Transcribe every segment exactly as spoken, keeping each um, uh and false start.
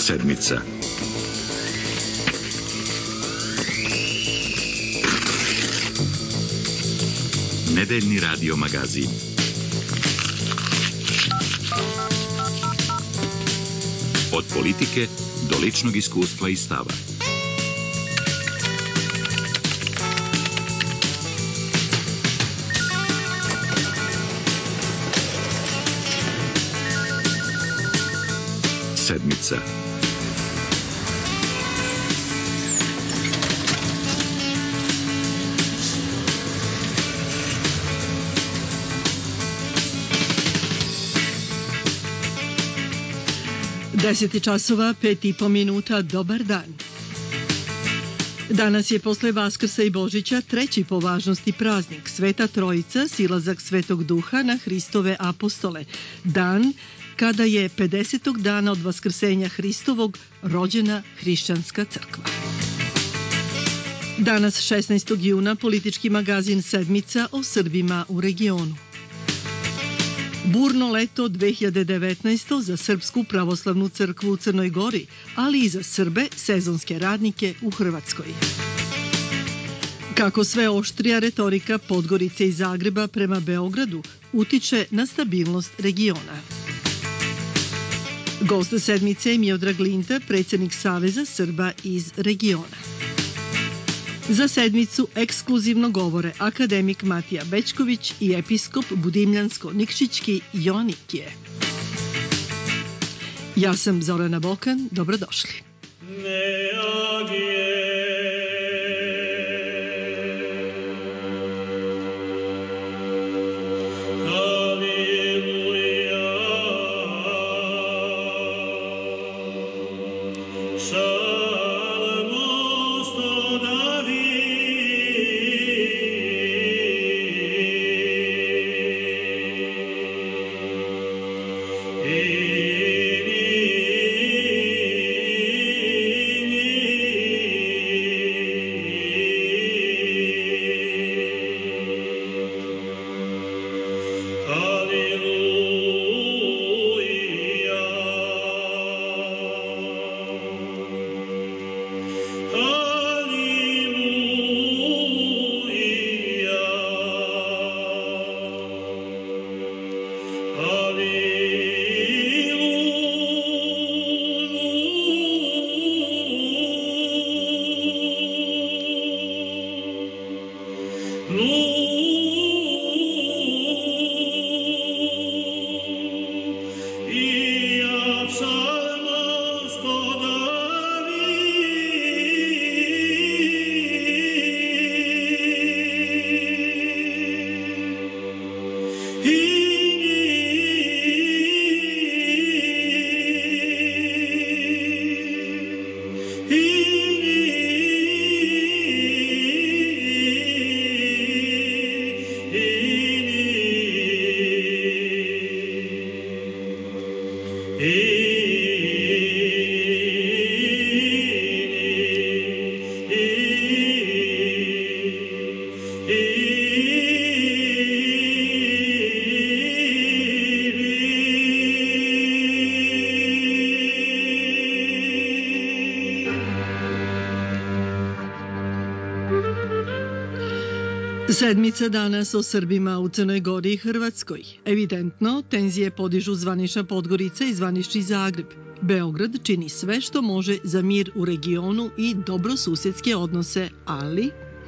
Sedmica. Nedeljni radio magazin. Od politike do ličnog iskustva i stava. Sedmica. Deset časova, pet i po minuta, dobar dan. Danas je posle Vaskrsa i Božića treći po važnosti praznik Sveta Trojica, silazak Svetog Duha na Hristove apostole, dan kada je pedesetog dana od Vaskrsenja Hristovog rođena hrišćanska crkva. Danas, šesnaestog juna, politički magazin Sedmica o Srbima u regionu. Burno leto dve hiljade devetnaeste. za Srpsku pravoslavnu crkvu u Crnoj Gori, ali i za Srbe, sezonske radnike u Hrvatskoj. Kako sve oštrija retorika Podgorice i Zagreba prema Beogradu utiče na stabilnost regiona. Gost sedmice je Miodrag Linta, predsjednik Saveza Srba iz regiona. Za sedmicu ekskluzivno govore akademik Matija Bećković i episkop Budimljansko-Nikšićki Joanikije. Ja sam Zorana Bokan, dobrodošli. Sedmica danas o Srbima u Crnoj Gori i Hrvatskoj. Evidentno, tenzije podižu zvanična Podgorica i zvanični Zagreb. Beograd čini sve što može za mir u regionu i dobrosusedske odnose, ali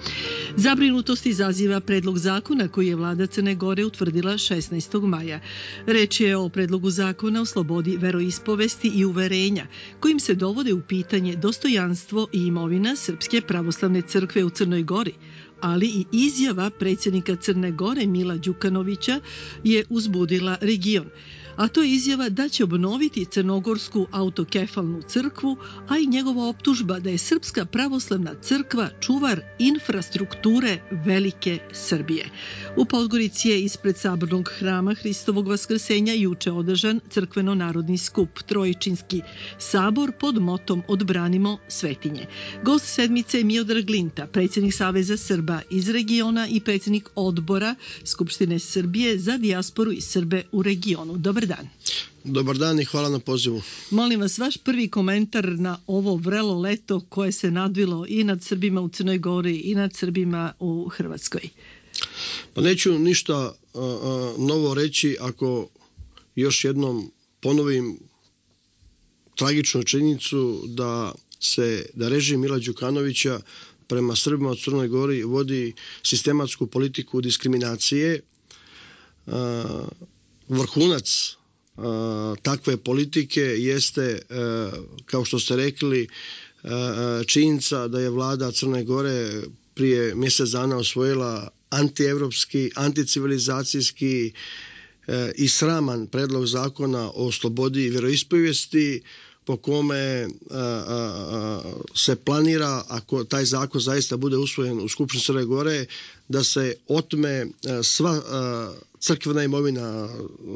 zabrinutost izaziva predlog zakona koji je vlada Crne Gore utvrdila šesnaestog maja. Reč je o predlogu zakona o slobodi veroispovesti i uverenja, kojim se dovode u pitanje dostojanstvo i imovina Srpske pravoslavne crkve u Crnoj Gori, ali i izjava predsjednika Crne Gore Mila Đukanovića je uzbudila region. A to je izjava da će obnoviti Crnogorsku autokefalnu crkvu, a i njegova optužba da je Srpska pravoslavna crkva čuvar infrastrukture Velike Srbije. U Podgorici je ispred sabornog hrama Hristovog Vaskrsenja juče održan crkveno-narodni skup Trojičinski sabor pod motom Odbranimo svetinje. Gost sedmice je Miodrag Linta, predsjednik Saveza Srba iz regiona i predsjednik odbora Skupštine Srbije za dijasporu i Srbe u regionu. Dobar dan. Dobar dan i hvala na pozivu. Molim vas, vaš prvi komentar na ovo vrelo leto koje se nadvilo i nad Srbima u Crnoj Gori i nad Srbima u Hrvatskoj. Pa neću ništa a, a, novo reći ako još jednom ponovim tragičnu činjenicu da se da režim Mila Đukanovića prema Srbima u Crnoj Gori vodi sistematsku politiku diskriminacije. A, vrhunac a, takve politike jeste, a, kao što ste rekli, a, činjenica da je vlada Crne Gore prije mjesec dana osvojila antievropski, anticivilizacijski a, i sraman predlog zakona o slobodi vjeroispovijesti, po kome a, a, a, se planira, ako taj zakon zaista bude usvojen u Skupštini Crne Gore, da se otme a, sva a, crkvena imovina, a,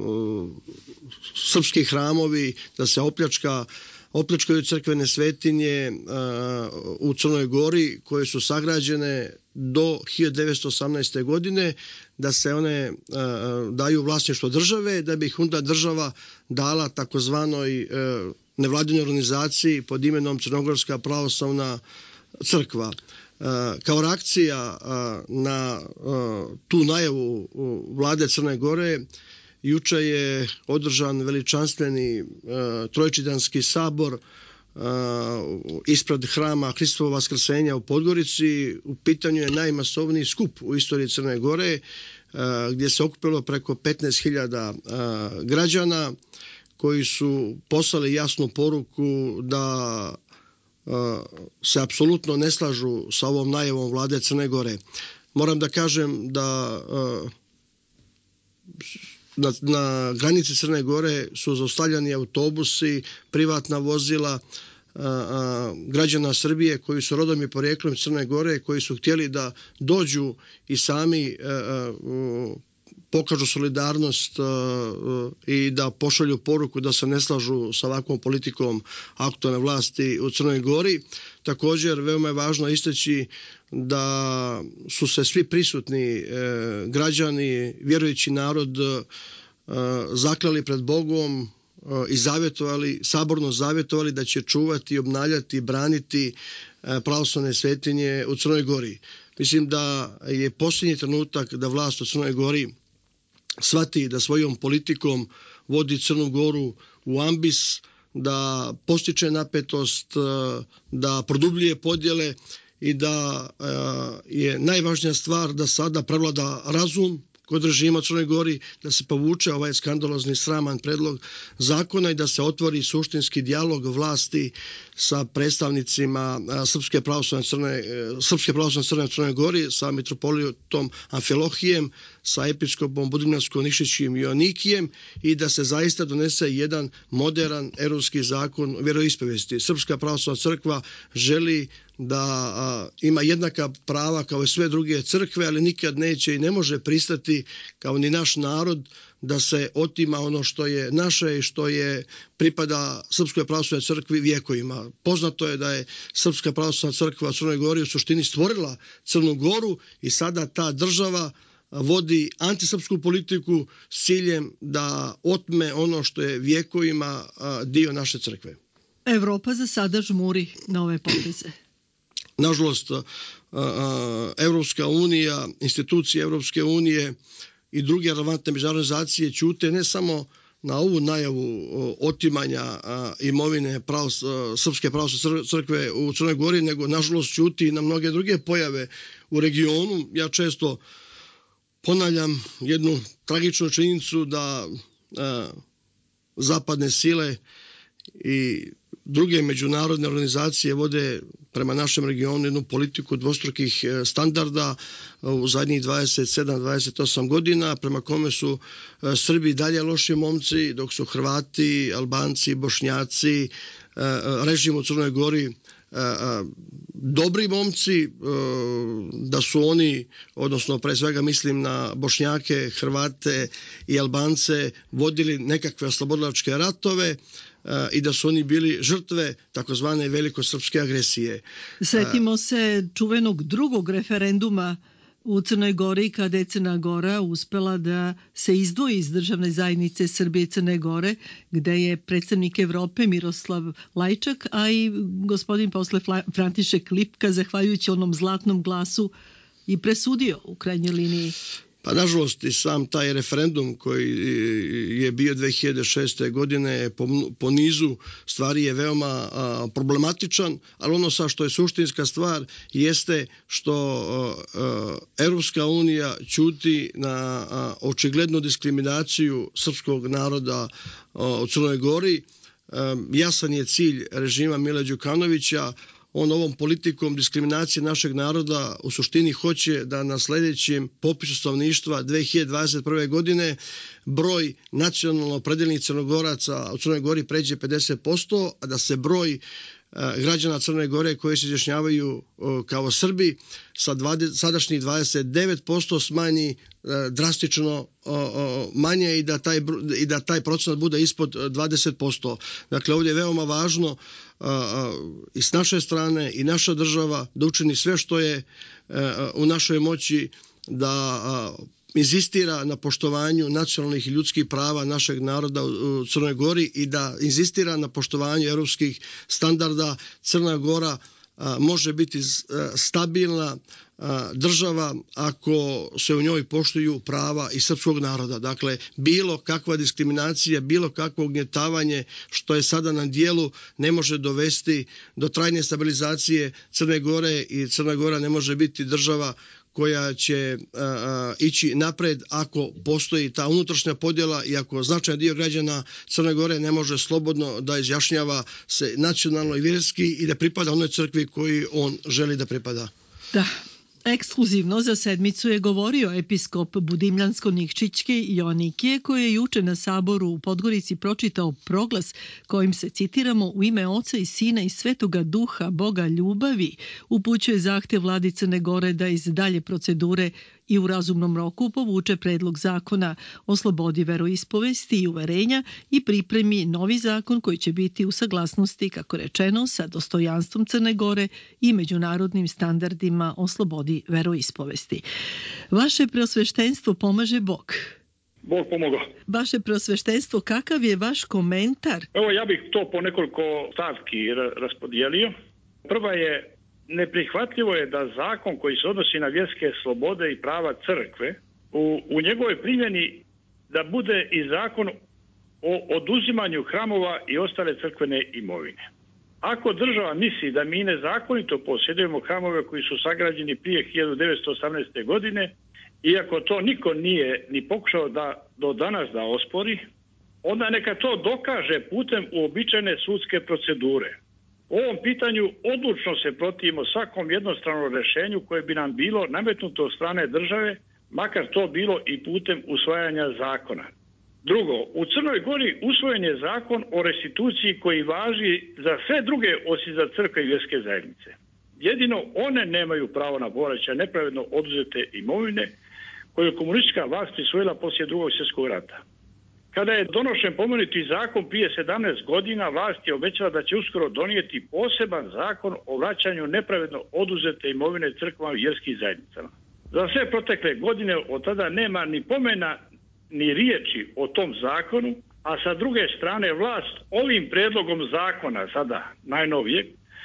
srpski hramovi, da se opljačka opljačkaju crkvene svetinje a, u Crnoj Gori koje su sagrađene do hiljadu devetsto osamnaeste. godine, da se one a, daju vlasništvo države, da bi ih onda država dala takozvanoj a, nevladinoj organizaciji pod imenom Crnogorska pravoslavna crkva. Kao reakcija na tu najavu vlade Crne Gore, juče je održan veličanstveni trojčidanski sabor ispred hrama Hristovog Vaskrsenja u Podgorici. U pitanju je najmasovniji skup u istoriji Crne Gore, gdje se okupilo preko petnaest hiljada građana koji su poslali jasnu poruku da se apsolutno ne slažu sa ovom najavom vlade Crne Gore. Moram da kažem da na, na granici Crne Gore su zaustavljani autobusi, privatna vozila a, a, građana Srbije koji su rodom i porijeklom Crne Gore, koji su htjeli da dođu i sami a, a, pokažu solidarnost uh, i da pošalju poruku da se ne slažu sa ovakvom politikom aktualne vlasti u Crnoj Gori. Također, veoma je važno istaći da su se svi prisutni eh, građani, vjerujući narod, eh, zaklali pred Bogom eh, i zavjetovali, saborno zavjetovali da će čuvati, obnavljati, braniti eh, pravoslavne svetinje u Crnoj Gori. Mislim da je posljednji trenutak da vlast u Crnoj Gori shvati da svojom politikom vodi Crnu Goru u ambis, da postiče napetost, da produbljuje podjele i da je najvažnija stvar da sada prevlada razum kod režima u Crnoj Gori, da se povuče ovaj skandalozni sraman predlog zakona i da se otvori suštinski dijalog vlasti sa predstavnicima Srpske pravoslavne crne, Srpske pravoslavne crne u Crnoj Gori, sa mitropolitom Amfilohijem, sa episkopom Budimljanskom Nikšićem i Joanikijem i da se zaista donese jedan modern europski zakon o vjeroispovijesti. Srpska pravoslavna crkva želi da a, ima jednaka prava kao i sve druge crkve, ali nikad neće i ne može pristati, kao ni naš narod, da se otima ono što je naše i što je pripada Srpskoj pravoslavnoj crkvi vjekovima. Poznato je da je Srpska pravoslavna crkva u Crnoj Gori u suštini stvorila Crnu Goru i sada ta država vodi antisrpsku politiku s ciljem da otme ono što je vjekovima dio naše crkve. Evropa za sada žmuri na ove poteze. Nažalost, Evropska unija, institucije Evropske unije i druge relevantne međunarodne organizacije ćute ne samo na ovu najavu otimanja imovine pravo, Srpske pravoslavne crkve u Crnoj Gori, nego nažalost ćuti i na mnoge druge pojave u regionu. Ja često ponavljam jednu tragičnu činjenicu da a, zapadne sile i druge međunarodne organizacije vode prema našem regionu jednu politiku dvostrukih standarda u zadnjih dvadeset sedam dvadeset osam godina, prema kome su Srbi dalje loši momci, dok su Hrvati, Albanci, Bošnjaci, režim u Crnoj Gori dobri momci, da su oni, odnosno pre svega mislim na Bošnjake, Hrvate i Albance, vodili nekakve oslobodilačke ratove i da su oni bili žrtve takozvane velikosrpske agresije. Sjetimo se čuvenog drugog referenduma U Crnoj Gori, kada je Crna Gora uspela da se izdvoji iz državne zajednice Srbije i Crne Gore, gde je predstavnik Evrope Miroslav Lajčak, a i gospodin posle František Lipka, zahvaljujući onom zlatnom glasu, i presudio u krajnjoj liniji. Pa nažalost i sam taj referendum koji je bio dve hiljade šeste. godine po, po nizu stvari je veoma a, problematičan, ali ono sa što je suštinska stvar jeste što a, a, Evropska unija ćuti na a, očiglednu diskriminaciju srpskog naroda a, u Crnoj Gori. A, jasan je cilj režima Mila Đukanovića. On ovom politikom diskriminacije našeg naroda u suštini hoće da na sljedećem popisu stanovništva dve hiljade dvadeset prve. godine broj nacionalno opredeljenih Crnogoraca u Crnoj Gori pređe pedeset posto, a da se broj građana Crne Gore koji se izjašnjavaju kao Srbi sa sadašnjih dvadeset devet posto smanji drastično manje i da taj, i da taj procenat bude ispod dvadeset posto. Dakle, ovdje je veoma važno i s naše strane i naša država da učini sve što je u našoj moći da inzistira na poštovanju nacionalnih i ljudskih prava našeg naroda u Crnoj Gori i da inzistira na poštovanju europskih standarda. Crna Gora može biti stabilna država ako se u njoj poštuju prava i srpskog naroda. Dakle, bilo kakva diskriminacija, bilo kakvo ugnjetavanje što je sada na dijelu ne može dovesti do trajne stabilizacije Crne Gore i Crna Gora ne može biti država koja će a, a, ići napred ako postoji ta unutrašnja podjela i ako značajan dio građana Crne Gore ne može slobodno da izjašnjava se nacionalno i vjerski i da pripada onoj crkvi koji on želi da pripada. Da. Ekskluzivno za sedmicu je govorio episkop Budimljansko-Nikšićke Joanikije, koji je juče na saboru u Podgorici pročitao proglas kojim se, citiramo, u ime Oca i Sina i Svetoga Duha, Boga ljubavi, upućuje zahtjev vladi Crne Gore da iz dalje procedure i u razumnom roku povuče predlog zakona o slobodi veroispovesti i uverenja i pripremi novi zakon koji će biti u saglasnosti, kako rečeno, sa dostojanstvom Crne Gore i međunarodnim standardima o slobodi veroispovesti. Vaše preosveštenstvo, pomaže Bog. Bog pomogao. Vaše preosveštenstvo, kakav je vaš komentar? Evo, ja bih to po nekoliko stavki raspodijelio. Prva je: neprihvatljivo je da zakon koji se odnosi na vjerske slobode i prava crkve u, u njegovoj primjeni da bude i zakon o oduzimanju hramova i ostale crkvene imovine. Ako država misli da mi nezakonito posjedujemo hramove koji su sagrađeni prije hiljadu devetsto osamnaeste. godine, iako to niko nije ni pokušao da do danas da ospori, onda neka to dokaže putem uobičajene sudske procedure. U ovom pitanju odlučno se protivimo svakom jednostranom rješenju koje bi nam bilo nametnuto od strane države, makar to bilo i putem usvajanja zakona. Drugo, u Crnoj Gori usvojen je zakon o restituciji koji važi za sve druge osim za crkve i vjerske zajednice. Jedino one nemaju pravo na povraćaj nepravedno oduzete imovine koju je komunistička vlast prisvojila poslije Drugog svjetskog rata. Kada je donošen pomenuti zakon prije sedamnaest godina, vlast je obećala da će uskoro donijeti poseban zakon o vraćanju nepravedno oduzete imovine crkvama i vjerskim zajednicama. Za sve protekle godine od tada nema ni pomena ni riječi o tom zakonu, a sa druge strane vlast ovim predlogom zakona, sada najnovijeg,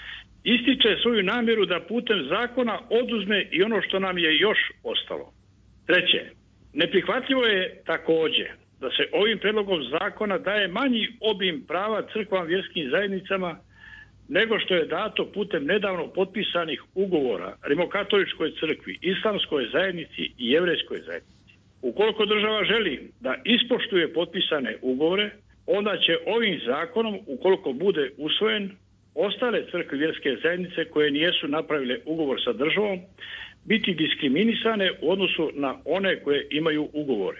ističe svoju namjeru da putem zakona oduzme i ono što nam je još ostalo. Treće, neprihvatljivo je također da se ovim predlogom zakona daje manji obim prava crkvama vjerskim zajednicama nego što je dato putem nedavno potpisanih ugovora Rimokatoličkoj crkvi, Islamskoj zajednici i Jevrejskoj zajednici. Ukoliko država želi da ispoštuje potpisane ugovore, onda će ovim zakonom, ukoliko bude usvojen, ostale crkve vjerske zajednice koje nijesu napravile ugovor sa državom biti diskriminisane u odnosu na one koje imaju ugovore.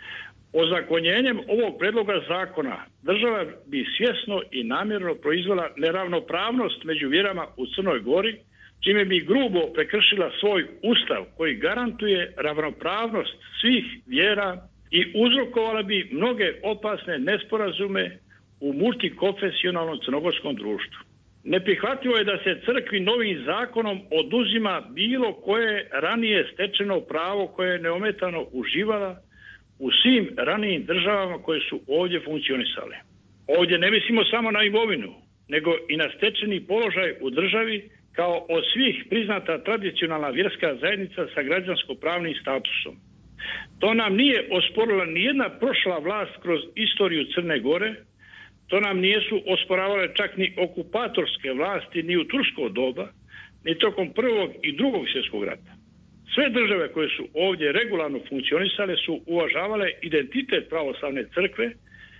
Ozakonjenjem ovog predloga zakona država bi svjesno i namjerno proizvela neravnopravnost među vjerama u Crnoj Gori, čime bi grubo prekršila svoj ustav koji garantuje ravnopravnost svih vjera i uzrokovala bi mnoge opasne nesporazume u multikonfesionalnom crnogorskom društvu. Neprihvatljivo je da se crkvi novim zakonom oduzima bilo koje ranije stečeno pravo koje je neometano uživala u svim ranijim državama koje su ovdje funkcionisale. Ovdje ne mislimo samo na imovinu, nego i na stečeni položaj u državi kao od svih priznata tradicionalna vjerska zajednica sa građansko-pravnim statusom. To nam nije osporila nijedna prošla vlast kroz istoriju Crne Gore, to nam nijesu osporavale čak ni okupatorske vlasti ni u tursko doba, ni tokom prvog i drugog svjetskog rata. Sve države koje su ovdje regularno funkcionisale su uvažavale identitet pravoslavne crkve,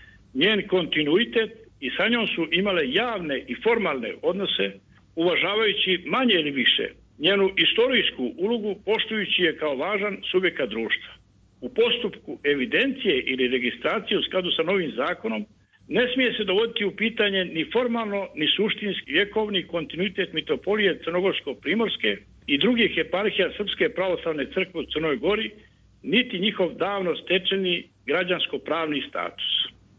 njen kontinuitet i sa njom su imale javne i formalne odnose, uvažavajući manje ili više njenu istorijsku ulogu, poštujući je kao važan subjekat društva. U postupku evidencije ili registracije u skladu sa novim zakonom ne smije se dovoditi u pitanje ni formalno, ni suštinski vjekovni kontinuitet mitropolije Crnogorsko-Primorske i drugih eparhija Srpske pravoslavne crkve u Crnoj Gori, niti njihov davno stečeni građansko-pravni status.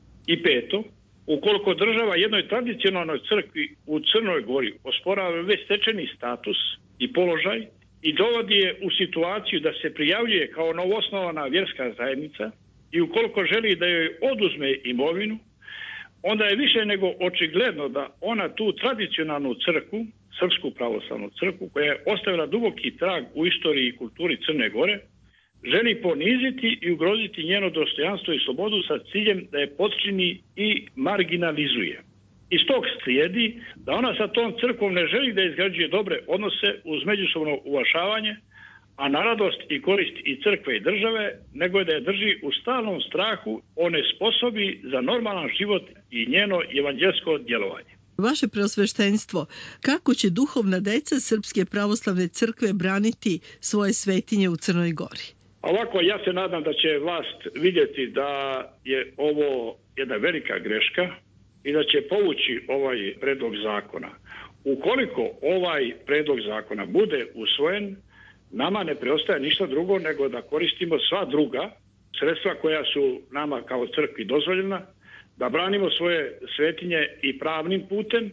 I peto, ukoliko država jednoj tradicionalnoj crkvi u Crnoj Gori osporava već stečeni status i položaj i dovodi je u situaciju da se prijavljuje kao novoosnovana vjerska zajednica i ukoliko želi da joj oduzme imovinu, onda je više nego očigledno da ona tu tradicionalnu crkvu, Srpsku pravoslavnu crkvu, koja je ostavila duboki trag u istoriji i kulturi Crne Gore, želi poniziti i ugroziti njeno dostojanstvo i slobodu sa ciljem da je potčini i marginalizuje. Iz tog slijedi da ona sa tom crkvom ne želi da izgrađuje dobre odnose uz međusobno uvažavanje, a na radost i korist i crkve i države, nego je da je drži u stalnom strahu, onesposobi za normalan život i njeno evanđelsko djelovanje. Vaše preosveštenstvo, kako će duhovna deca Srpske pravoslavne crkve braniti svoje svetinje u Crnoj Gori? Ovako, ja se nadam da će vlast vidjeti da je ovo jedna velika greška i da će povući ovaj predlog zakona. Ukoliko ovaj predlog zakona bude usvojen, nama ne preostaje ništa drugo nego da koristimo sva druga sredstva koja su nama kao crkvi dozvoljena, da branimo svoje svetinje i pravnim putem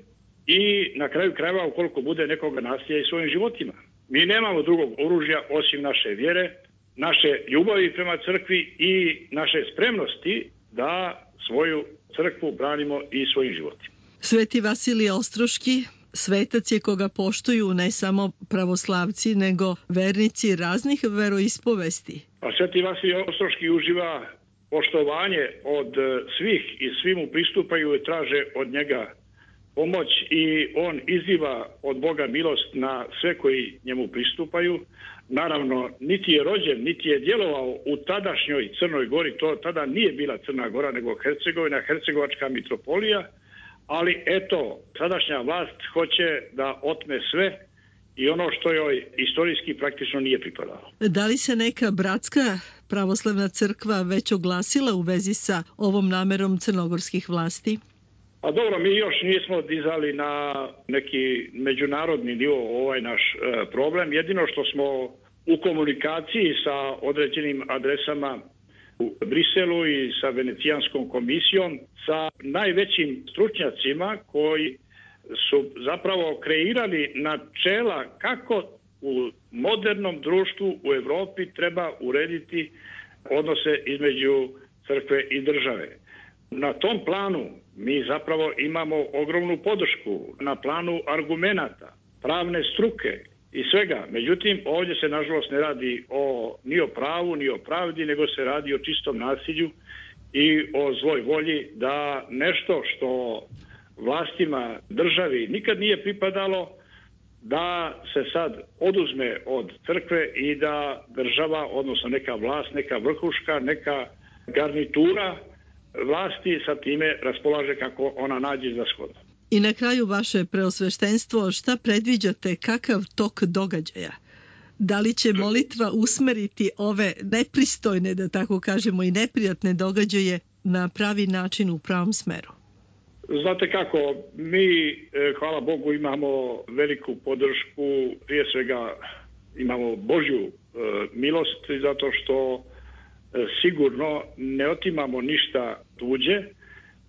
i na kraju krajeva ukoliko bude nekoga nasilja i svojim životima. Mi nemamo drugog oružja osim naše vjere, naše ljubavi prema crkvi i naše spremnosti da svoju crkvu branimo i svojim životima. Sveti Vasilije Ostroški, svetac je koga poštuju ne samo pravoslavci, nego vernici raznih veroispovesti. A Sveti Vasilije Ostroški uživa poštovanje od svih i svi mu pristupaju i traže od njega pomoć i on iziva od Boga milost na sve koji njemu pristupaju. Naravno, niti je rođen, niti je djelovao u tadašnjoj Crnoj Gori, to tada nije bila Crna Gora, nego Hercegovina, Hercegovačka mitropolija, ali eto, sadašnja vlast hoće da otme sve i ono što joj istorijski praktično nije pripadalo. Da li se neka bratska pravoslavna crkva već oglasila u vezi sa ovom namerom crnogorskih vlasti? A dobro, mi još nismo dizali na neki međunarodni nivo ovaj naš e, problem. Jedino što smo u komunikaciji sa određenim adresama u Briselu i sa Venecijanskom komisijom, sa najvećim stručnjacima koji su zapravo kreirali načela kako u modernom društvu u Europi treba urediti odnose između crkve i države. Na tom planu mi zapravo imamo ogromnu podršku na planu argumenata, pravne struke i svega. Međutim, ovdje se nažalost ne radi o, ni o pravu, ni o pravdi, nego se radi o čistom nasilju i o zloj volji da nešto što vlastima državi nikad nije pripadalo, da se sad oduzme od crkve i da država, odnosno neka vlast, neka vrhuška, neka garnitura vlasti sa time raspolaže kako ona nađe za shodno. I na kraju vaše preosveštenstvo, šta predviđate, kakav tok događaja? Da li će molitva usmeriti ove nepristojne, da tako kažemo, i neprijatne događaje na pravi način u pravom smeru? Znate kako, mi, hvala Bogu, imamo veliku podršku, prije svega imamo Božju milost, zato što sigurno ne otimamo ništa tuđe,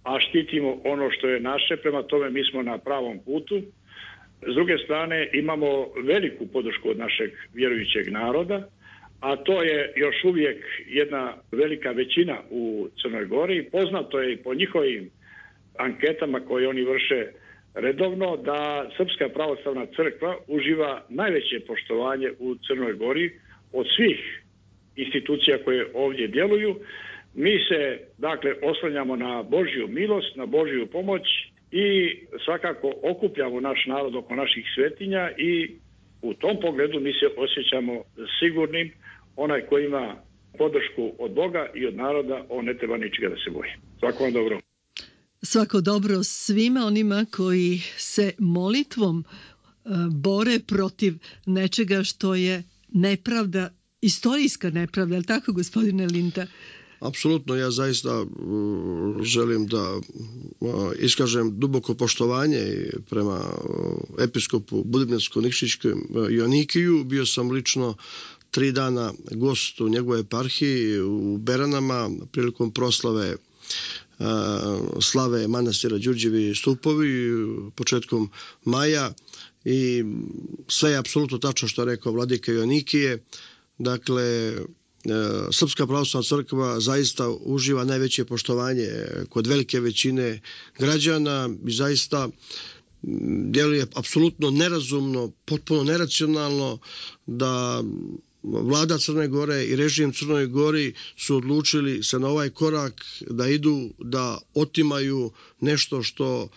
a štitimo ono što je naše, prema tome mi smo na pravom putu. S druge strane imamo veliku podršku od našeg vjerujućeg naroda, a to je još uvijek jedna velika većina u Crnoj Gori. Poznato je i po njihovim anketama koje oni vrše redovno da Srpska pravoslavna crkva uživa najveće poštovanje u Crnoj Gori od svih institucija koje ovdje djeluju. Mi se, dakle, oslanjamo na Božju milost, na Božju pomoć i svakako okupljamo naš narod oko naših svetinja i u tom pogledu mi se osjećamo sigurnim. Onaj koji ima podršku od Boga i od naroda, on ne treba ničega da se boji. Svako vam dobro. Svako dobro svima onima koji se molitvom uh, bore protiv nečega što je nepravda, istorijska nepravda, je li tako, gospodine Linta? Apsolutno, ja zaista uh, želim da uh, iskažem duboko poštovanje prema uh, episkopu Budimljansko-Nikšićkom uh, Joanikiju. Bio sam lično tri dana gost u njegove eparhiji u Beranama prilikom proslave uh, slave manastira Đurđevi stupovi početkom maja i sve je apsolutno tačno što je rekao vladika Joanikije. Dakle, Srpska pravoslavna crkva zaista uživa najveće poštovanje kod velike većine građana i zaista djeluje apsolutno nerazumno, potpuno neracionalno da vlada Crne Gore i režim Crnoj Gori su odlučili se na ovaj korak da idu, da otimaju nešto što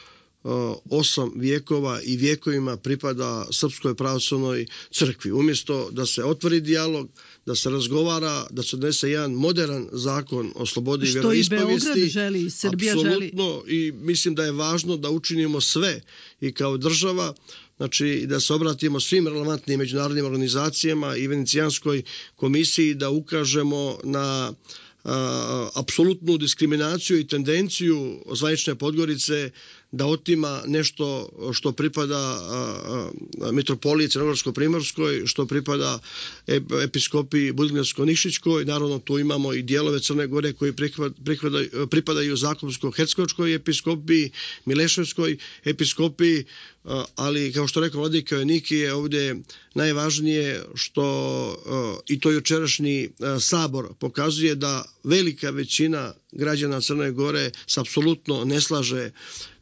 osam vijekova i vijekovima pripada Srpskoj pravoslavnoj crkvi. Umjesto da se otvori dijalog, da se razgovara, da se donese jedan modern zakon o slobodi što vjeroispovijesti. Što i Beograd želi, i Srbija apsolutno, želi. I mislim da je važno da učinimo sve i kao država, znači da se obratimo svim relevantnim međunarodnim organizacijama i Venecijanskoj komisiji da ukažemo na a, apsolutnu diskriminaciju i tendenciju zvanične Podgorice da otima nešto što pripada a, a, mitropoliji Crnogorsko-Primorskoj, što pripada episkopiji Budimljansko-Nikšićkoj. Naravno, tu imamo i dijelove Crne Gore koji pripadaju, pripadaju Zakupsko-Hercegovačkoj episkopiji, Mileševskoj episkopiji, a, ali kao što rekao vladika Joanikije, ovdje najvažnije što a, i to jučerašnji a, sabor pokazuje da velika većina građana Crne Gore se apsolutno ne slaže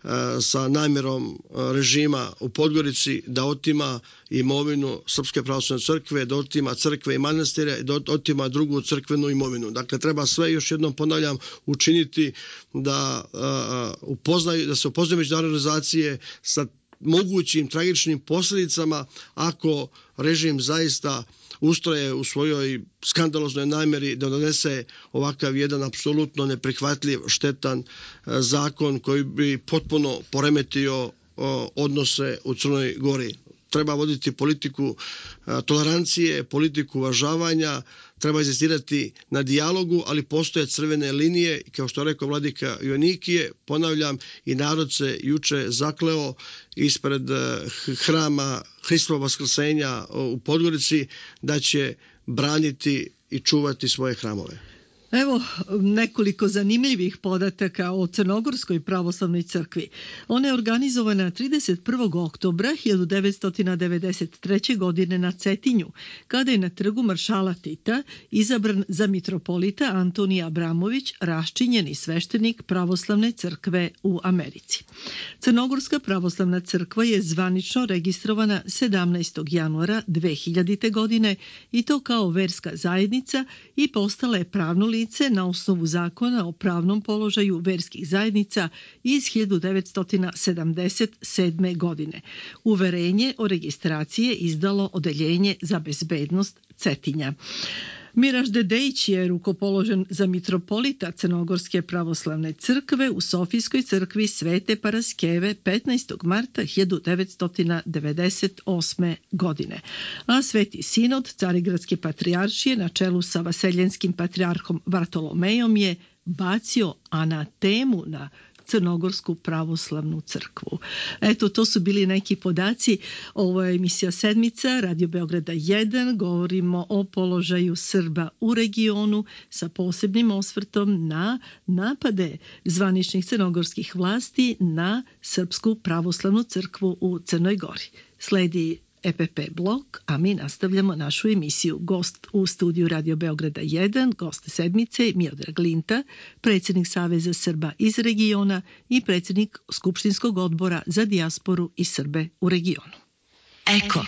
sa namjerom režima u Podgorici da otima imovinu Srpske pravoslavne crkve, da otima crkve i manastire, da otima drugu crkvenu imovinu. Dakle, treba sve, još jednom ponavljam, učiniti da upoznaju, da se upoznaju međunarodne organizacije sa mogućim tragičnim posljedicama ako režim zaista ustroje u svojoj skandaloznoj namjeri da donese ovakav jedan apsolutno neprihvatljiv, štetan zakon koji bi potpuno poremetio odnose u Crnoj Gori. Treba voditi politiku tolerancije, politiku uvažavanja, treba insistirati na dijalogu, ali postoje crvene linije, kao što je rekao vladika Joanikije, ponavljam, i narod se juče zakleo ispred hrama Hristovog vaskrsenja u Podgorici da će braniti i čuvati svoje hramove. Evo nekoliko zanimljivih podataka o Crnogorskoj pravoslavnoj crkvi. Ona je organizovana trideset prvog oktobra hiljadu devetsto devedeset treće. godine na Cetinju, kada je na trgu maršala Tita izabran za mitropolita Antonij Abramović, raščinjeni sveštenik pravoslavne crkve u Americi. Crnogorska pravoslavna crkva je zvanično registrovana sedamnaestog januara dve hiljadite. godine i to kao verska zajednica i postala je pravno lice na osnovu zakona o pravnom položaju verskih zajednica iz hiljadu devetsto sedamdeset sedme. godine. Uverenje o registraciji je izdalo Odeljenje za bezbednost Cetinja. Miraž Dedejić je rukopoložen za mitropolita Crnogorske pravoslavne crkve u Sofijskoj crkvi Svete Paraskeve petnaestog marta hiljadu devetsto devedeset osme. godine. A Sveti sinod Carigradske patrijaršije na čelu sa vaseljenskim patrijarhom Vartolomejom je bacio anatemu na Crnogorsku pravoslavnu crkvu. Eto, to su bili neki podaci. Ovo je emisija Sedmica, Radio Beograda jedan. Govorimo o položaju Srba u regionu sa posebnim osvrtom na napade zvaničnih crnogorskih vlasti na Srpsku pravoslavnu crkvu u Crnoj Gori. Sledi E P P blok, a mi nastavljamo našu emisiju. Gost u studiju Radio Beograda jedan, gost Sedmice, Miodrag Linta, predsjednik Saveza Srba iz regiona i predsjednik Skupštinskog odbora za dijasporu i Srbe u regionu. Eko.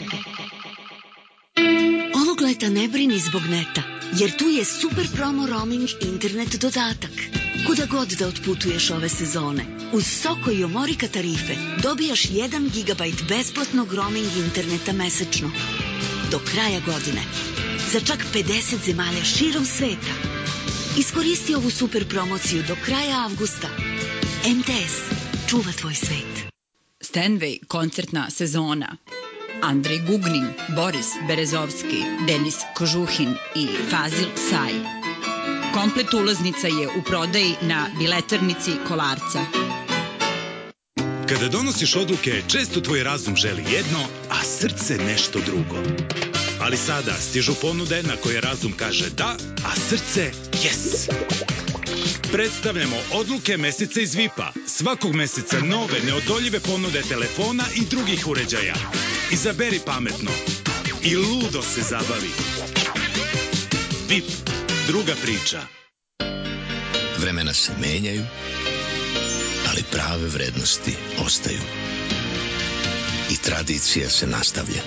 Ovog leta ne brini zbog neta, jer tu je super promo roaming internet dodatak. Kuda god da otputuješ ove sezone, uz Soko i Omorika tarife dobijaš jedan gigabajt besplatnog roaming interneta mesečno. Do kraja godine. Za čak pedeset zemalja širom sveta. Iskoristi ovu super promociju do kraja avgusta. M T S. Čuva tvoj svet. Stanway koncertna sezona. Andrej Gugnin, Boris Berezovski, Denis Kožuhin i Fazil Saj. Komplet ulaznica je u prodaji na biletarnici Kolarca. Kada donosiš odluke, često tvoj razum želi jedno, a srce nešto drugo. Ali sada stižu ponude na koje razum kaže da, a srce yes. Predstavljamo odluke meseca iz V I P-a. Svakog meseca nove neodoljive ponude telefona i drugih uređaja. Izaberi pametno i ludo se zabavi. V I P. Druga priča. Vremena se menjaju, ali prave vrednosti ostaju. I tradicija se nastavlja.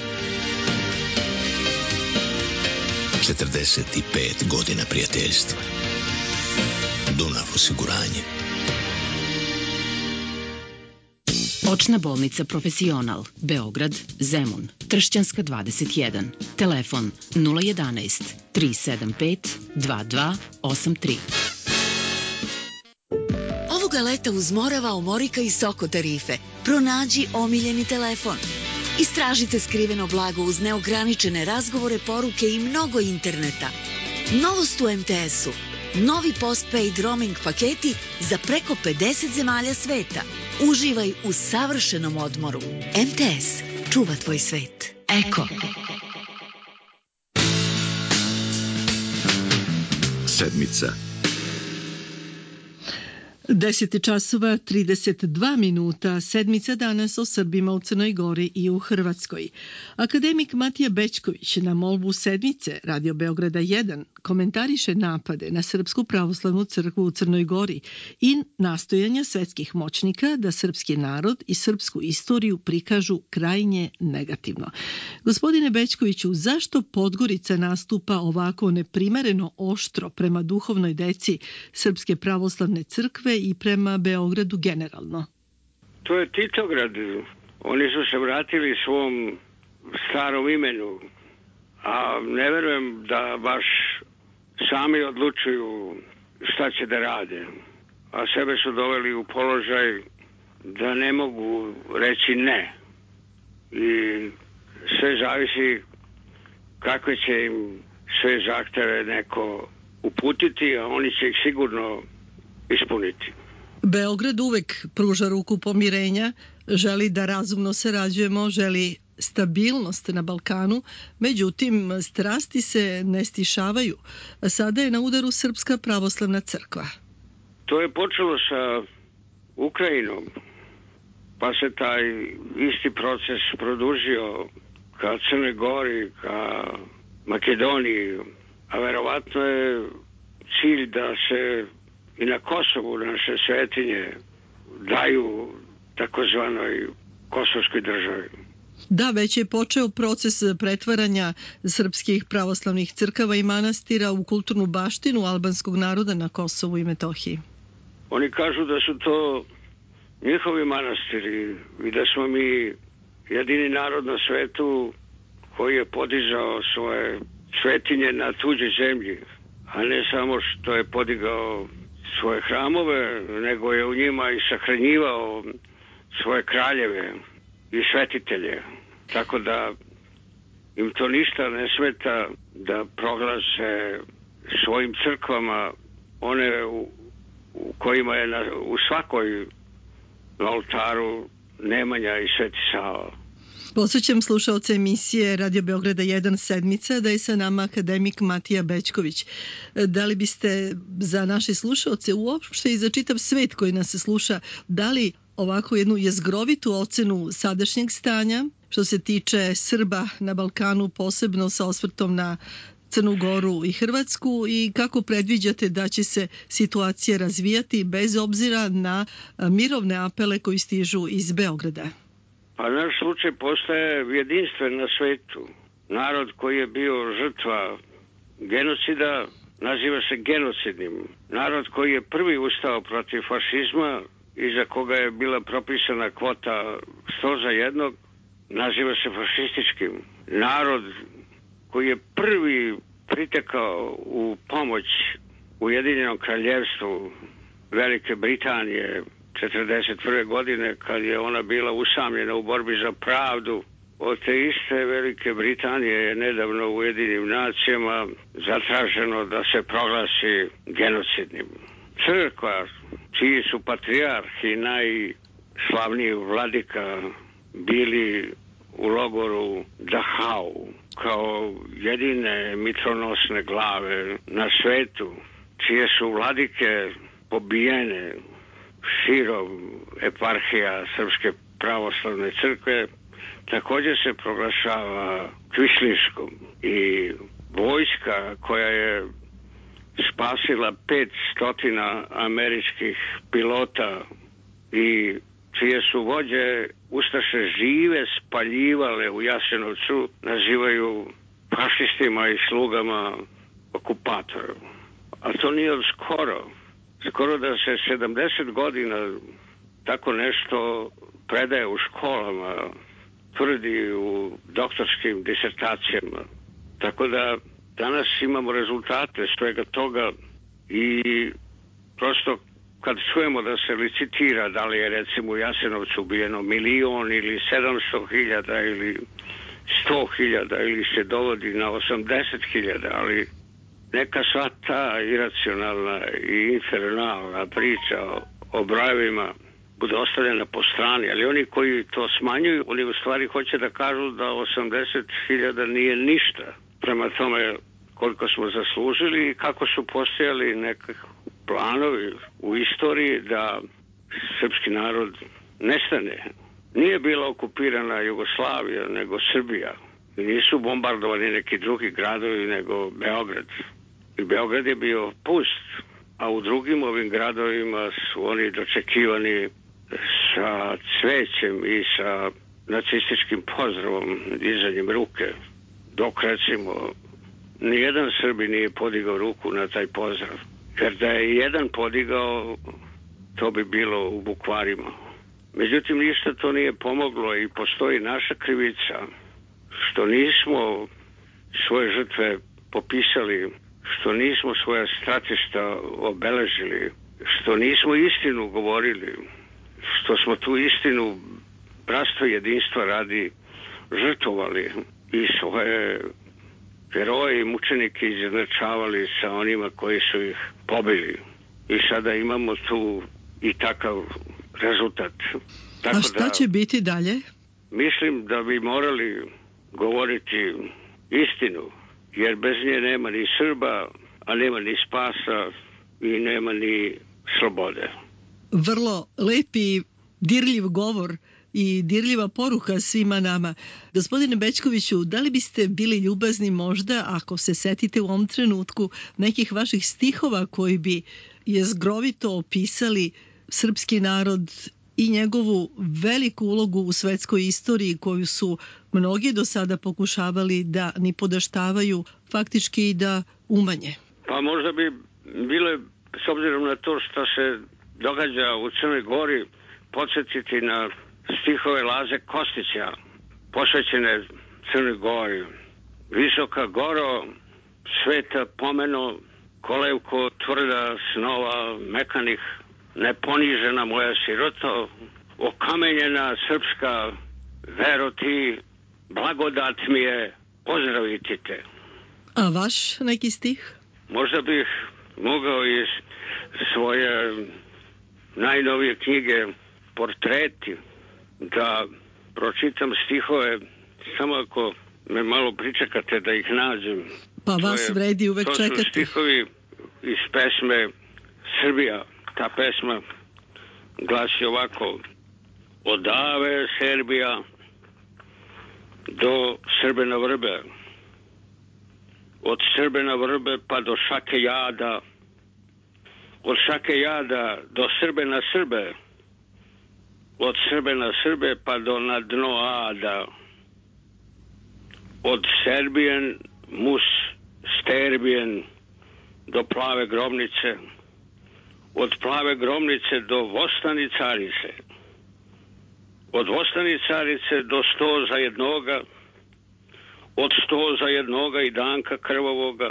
četrdeset pet godina prijateljstva. Dunav osiguranje. Očna bolnica Profesional, Beograd, Zemun, Tršćanska dvadeset jedan. Telefon nula jedanaest tri sedam pet dva dva osam tri. Ovoga leta uz Morava, Omorika i Soko tarife pronađi omiljeni telefon. Istražite skriveno blago uz neograničene razgovore, poruke i mnogo interneta. Novost u M T S-u. Novi postpaid roaming paketi za preko pedeset zemalja sveta. Uživaj u savršenom odmoru. M T S. Čuva tvoj svet. Eko. Sedmica. deset časova trideset dva minuta. Sedmica danas o Srbima u Crnoj Gori i u Hrvatskoj. Akademik Matija Bećković na molbu Sedmice Radio Beograda jedan komentariše napade na Srpsku pravoslavnu crkvu u Crnoj Gori i nastojanja svetskih moćnika da srpski narod i srpsku istoriju prikažu krajnje negativno. Gospodine Bećkoviću, zašto Podgorica nastupa ovako neprimereno oštro prema duhovnoj deci Srpske pravoslavne crkve i prema Beogradu generalno? To je Titograd. Oni su se vratili svom starom imenu, a ne verujem da baš sami odlučuju šta će da rade, a sebe su doveli u položaj da ne mogu reći ne. I sve zavisi kakve će im sve zahteve neko uputiti, a oni će ih sigurno ispuniti. Beograd uvek pruža ruku pomirenja, želi da razumno sarađujemo, želi stabilnost na Balkanu, međutim strasti se ne stišavaju. Sada je na udaru Srpska pravoslavna crkva. To je počelo sa Ukrajinom, pa se taj isti proces produžio ka Crnoj Gori, ka Makedoniji, a verovatno je cilj da se i na Kosovu naše svetinje daju takozvanoj kosovskoj državi. Da, već je počeo proces pretvaranja srpskih pravoslavnih crkava i manastira u kulturnu baštinu albanskog naroda na Kosovu i Metohiji. Oni kažu da su to njihovi manastiri i da smo mi jedini narod na svetu koji je podizao svoje svetinje na tuđoj zemlji, a ne samo što je podigao svoje hramove, nego je u njima i sahranjivao svoje kraljeve i svetitelje. Tako da im to ništa ne smeta da proglase svojim crkvama one u, u kojima je na, u svakoj na oltaru Nemanja i Sveti Sava. Posvećam slušaoce emisije Radio Beograda jedan sedmica da je sa nama akademik Matija Bećković. Da li biste za naše slušaoce uopšte i za čitav svet koji nas sluša dali ovako jednu jezgrovitu ocenu sadašnjeg stanja što se tiče Srba na Balkanu, posebno sa osvrtom na Crnu Goru i Hrvatsku, i kako predviđate da će se situacija razvijati bez obzira na mirovne apele koji stižu iz Beograda? Pa naš slučaj postaje jedinstven na svetu. Narod koji je bio žrtva genocida naziva se genocidnim. Narod koji je prvi ustao protiv fašizma i za koga je bila propisana kvota sto za jednog naziva se fašističkim. Narod koji je prvi pritekao u pomoć Ujedinjenom kraljevstvu Velike Britanije četrdeset prve godine, kad je ona bila usamljena u borbi za pravdu. Od te iste Velike Britanije je nedavno u Ujedinjenim nacijama zatraženo da se proglasi genocidnim. Crkva, čiji su patrijarhi i najslavniji vladika bili u logoru Dachau kao jedine mitronosne glave na svetu, čije su vladike pobijene širom eparhija Srpske pravoslavne crkve, također se proglašava kvišliškom. I vojska koja je spasila pet stotina američkih pilota i čije su vođe ustaše žive spaljivale u Jasenovcu, nazivaju fašistima i slugama okupatora. A to nije od skoro. Skoro da se sedamdeset godina tako nešto predaje u školama, tvrdi u doktorskim disertacijama. Tako da danas imamo rezultate svega toga i prosto kad čujemo da se licitira da li je recimo u Jasenovcu ubijeno milion ili sedamsto hiljada ili sto hiljada ili se dovodi na osamdeset hiljada, ali neka sva ta iracionalna i infernalna priča o, o brojevima bude ostavljena po strani, ali oni koji to smanjuju, oni u stvari hoće da kažu da osamdeset hiljada nije ništa. Prema tome koliko smo zaslužili i kako su postojali neki planovi u istoriji da srpski narod nestane. Nije bila okupirana Jugoslavija, nego Srbija. I nisu bombardovani neki drugi gradovi, nego Beograd. I Beograd je bio pust, a u drugim ovim gradovima su oni dočekivani sa cvećem i sa nacističkim pozdravom, dizanjem ruke. Dok recimo nijedan Srbi nije podigao ruku na taj pozdrav. Jer da je jedan podigao, to bi bilo u bukvarima. Međutim, ništa to nije pomoglo i postoji naša krivica što nismo svoje žrtve popisali, što nismo svoja stratišta obeležili, što nismo istinu govorili, što smo tu istinu bratstva jedinstva radi žrtvovali i svoje heroje i mučenike izjednačavali sa onima koji su ih pobili. I sada imamo tu i takav rezultat. Tako A šta da, će biti dalje? Mislim da bi morali govoriti istinu, jer bez nje nema ni Srba, a nema ni spasa i nema ni slobode. Vrlo lepi, dirljiv govor i dirljiva poruka svima nama. Gospodine Bećkoviću, da li biste bili ljubazni možda, ako se setite u ovom trenutku, nekih vaših stihova koji bi jezgrovito opisali srpski narod i njegovu veliku ulogu u svetskoj istoriji koju su mnogi do sada pokušavali da ni podaštavaju, faktički i da umanje? Pa možda bi bile, s obzirom na to što se događa u Crnoj Gori, podsjetiti na stihove Laze Kostića, posvećene Crnoj Gori. Visoka goro, sveta pomeno, kolevko tvrda snova mekanih, neponižena moja siroto, okamenjena srpska vero ti, blagodat mi je, pozdraviti te. A vaš neki stih? Možda bih mogao iz svoje najnovije knjige portreti, da pročitam stihove, samo ako me malo pričekate da ih nađem. Pa vas je, vredi uvek to čekati. To su stihovi iz pesme Srbija. Ta pesma glasi ovako: odave Serbija do Srbena vrbe, od Srbena vrbe pa do Šake jada, od Šake jada do Srbena Srbe, od Srbena Srbe pa do na dno ada, od Serbijen mus Sterbijen do plave grobnice, od plave grobnice do Vostani carice, od Vostani carice do sto za jednoga, od sto za jednoga i danka krvavoga,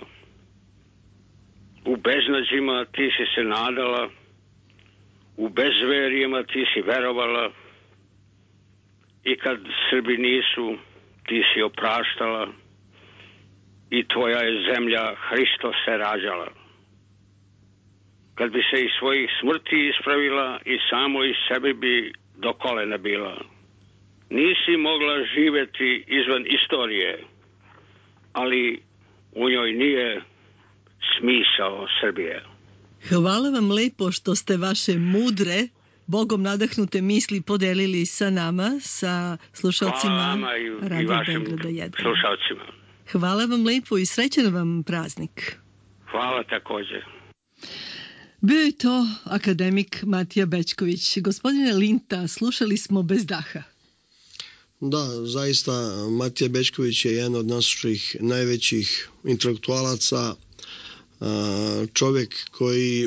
u beznađima ti si se nadala, u bezverijima ti si verovala, i kad Srbi nisu, ti si opraštala, i tvoja je zemlja Hristo se rađala. Kad bi se iz svojih smrti ispravila i samo iz sebe bi do kolena bila. Nisi mogla živjeti izvan istorije, ali u njoj nije smisao Srbije. Hvala vam lepo što ste vaše mudre, Bogom nadahnute misli podelili sa nama, sa slušalcima Radio Beograda jedan. Slušalcima. Hvala vam lepo i srećan vam praznik. Hvala također. Bio je to akademik Matija Bećković. Gospodine Linta, slušali smo bez daha. Da, zaista Matija Bećković je jedan od naših najvećih intelektualaca, čovjek koji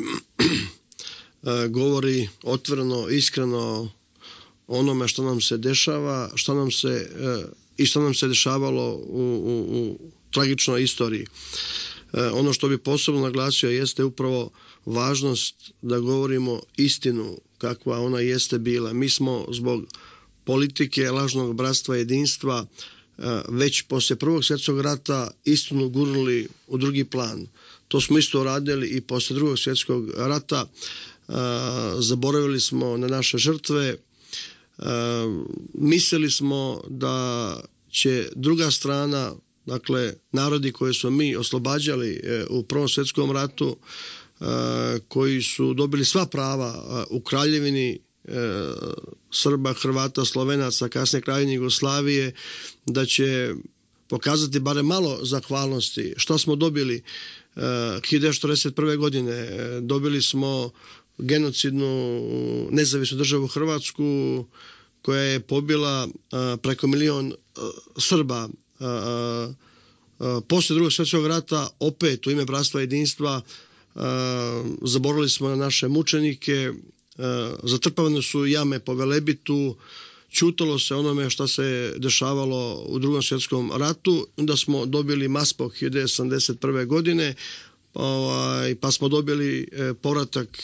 govori otvoreno, iskreno onome što nam se dešava, što nam se i što nam se dešavalo u, u, u tragičnoj istoriji. Ono što bi posebno naglasio jeste upravo važnost da govorimo istinu kakva ona jeste bila. Mi smo zbog politike lažnog bratstva i jedinstva već poslije Prvog svjetskog rata istinu gurnuli u drugi plan. To smo isto radili i poslije Drugog svjetskog rata. Zaboravili smo na naše žrtve. Mislili smo da će druga strana, dakle narodi koje smo mi oslobađali u Prvom svjetskom ratu, koji su dobili sva prava u Kraljevini Srba, Hrvata, Slovenaca, kasnije Kraljevine Jugoslavije, da će pokazati barem malo zahvalnosti. Što smo dobili? hiljadu devetsto četrdeset prve. godine dobili smo genocidnu nezavisnu državu Hrvatsku koja je pobila preko milion Srba. Poslije Drugog svjetskog rata opet u ime bratstva i jedinstva zaboravili smo na naše mučenike, zatrpavane su jame po Velebitu, ćutalo se onome što se dešavalo u Drugom svjetskom ratu. Onda smo dobili Maspok hiljadu devetsto sedamdeset prve. godine, pa smo dobili povratak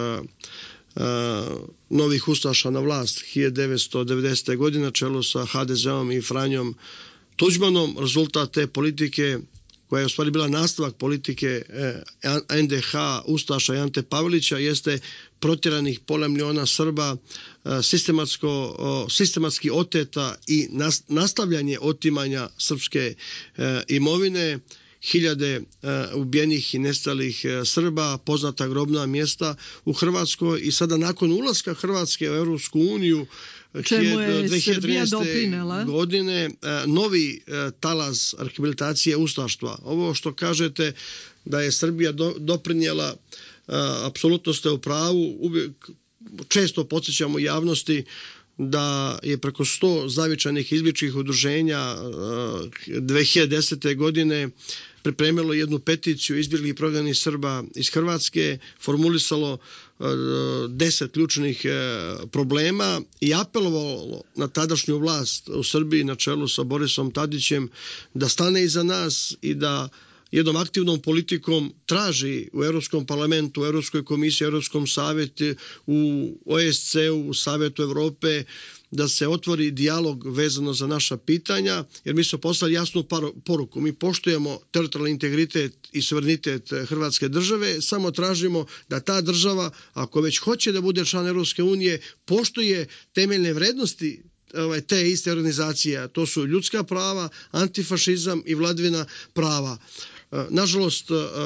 novih ustaša na vlast hiljadu devetsto devedesete. godine na čelu sa ha de zeom i Franjom Tuđmanom. Rezultat te politike, koja je u stvari bila nastavak politike en de ha, ustaša i Ante Pavelića, jeste protjeranih pola miliona Srba, sistematsko, sistematski oteta i nastavljanje otimanja srpske imovine, hiljade ubijenih i nestalih Srba, poznata grobna mjesta u Hrvatskoj i sada nakon ulaska Hrvatske u Europsku uniju čemu je Srbija doprinela godine novi talas rehabilitacije ustaštva. Ovo što kažete da je Srbija do, doprinijela, apsolutno ste u pravu. Uvijek često podsjećamo javnosti da je preko sto zavičajnih izbjegličkih udruženja dve hiljade desete. godine pripremilo jednu peticiju izbjeglih i prognanih Srba iz Hrvatske, formulisalo deset ključnih problema i apelovalo na tadašnju vlast u Srbiji na čelu sa Borisom Tadićem da stane iza nas i da jednom aktivnom politikom traži u Europskom parlamentu, u Europskoj komisiji, u Europskom savjetu, u O E S C-u, u Savjetu Evrope, da se otvori dijalog vezano za naša pitanja, jer mi smo poslali jasnu poruku. Mi poštujemo teritorijalni integritet i suverenitet Hrvatske države, samo tražimo da ta država, ako već hoće da bude član Europske unije, poštuje temeljne vrednosti te iste organizacije. To su ljudska prava, antifašizam i vladavina prava. Nažalost,